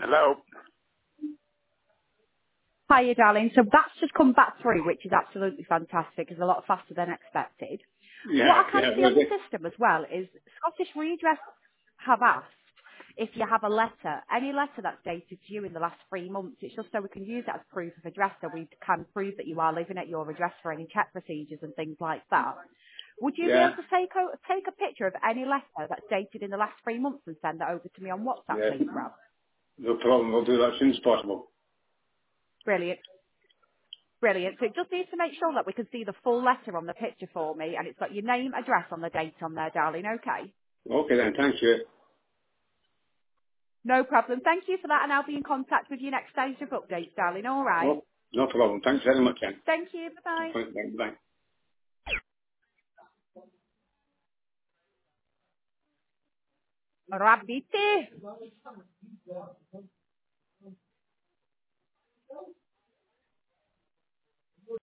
Hello? Hiya, darling. So that's just come back through, which is absolutely fantastic. It's a lot faster than expected. What Yeah, I can yeah, see on the system as well is Scottish Redress have asked if you have a letter, any letter that's dated to you in the last 3 months. It's just so we can use it as proof of address, so we can prove that you are living at your address for any check procedures and things like that. Would you be yeah, able to take a picture of any letter that's dated in the last 3 months and send it over to me on WhatsApp, yeah. please, Rob? No problem. We'll do that as soon as possible. Brilliant. Brilliant. So it just needs to make sure that we can see the full letter on the picture for me, and it's got your name, address on the date on there, darling. Okay. Okay then, thank you. No problem. Thank you for that, and I'll be in contact with you next stage of updates, darling. All right. Oh, no problem. Thanks very much then. Thank you. Bye-bye. Bye. Bye. Rabbiti.